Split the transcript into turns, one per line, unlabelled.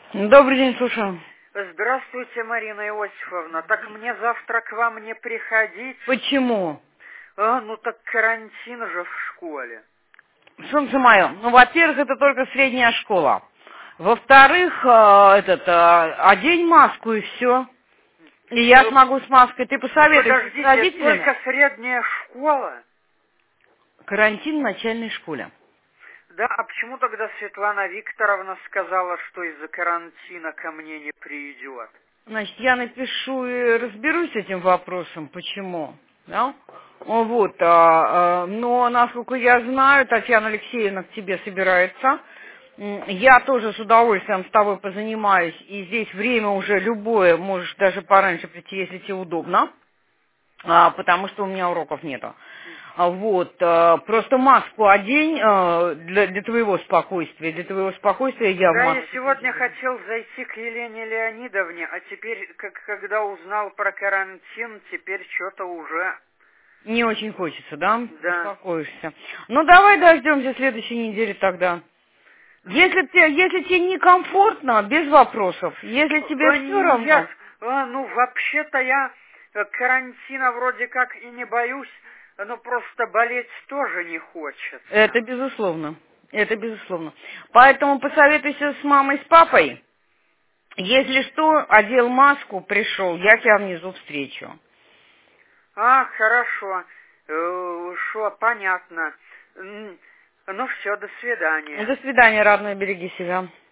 Добрый день, слушаю.
Здравствуйте, Марина Иосифовна. Так мне завтра к вам не приходить?
Почему?
Ну так карантин же в школе.
Солнце мое. Ну, во-первых, это только средняя школа. Во-вторых, одень маску и все. И я смогу с маской. Ты посоветуйся с
Подождите, это
родителями.
только средняя школа?
Карантин в начальной школе.
Да, а почему тогда Светлана Викторовна сказала, что из-за карантина ко мне не придет?
Значит, я напишу и разберусь с этим вопросом, почему. Да? Вот, но, насколько я знаю, Татьяна Алексеевна к тебе собирается. Я тоже с удовольствием с тобой позанимаюсь, и здесь время уже любое, можешь даже пораньше прийти, если тебе удобно, потому что у меня уроков нету. Просто маску одень для твоего спокойствия. Для твоего спокойствия я в
Да, я
маске
сегодня
буду.
хотел зайти к Елене Леонидовне, а теперь, когда узнал про карантин, теперь что-то уже...
Не очень хочется, да?
Да.
Беспокоишься. Ну, давай дождемся следующей недели тогда. Если тебе некомфортно, без вопросов. Если тебе
Да
все
нет,
равно,
вообще-то я карантина вроде как и не боюсь, но просто болеть тоже не хочется.
это безусловно. Это безусловно. Поэтому посоветуйся с мамой, с папой. Если что, одел маску, пришел, я тебя внизу встречу.
Хорошо. Шо, понятно. Ну все, до свидания.
До свидания, родной, береги себя.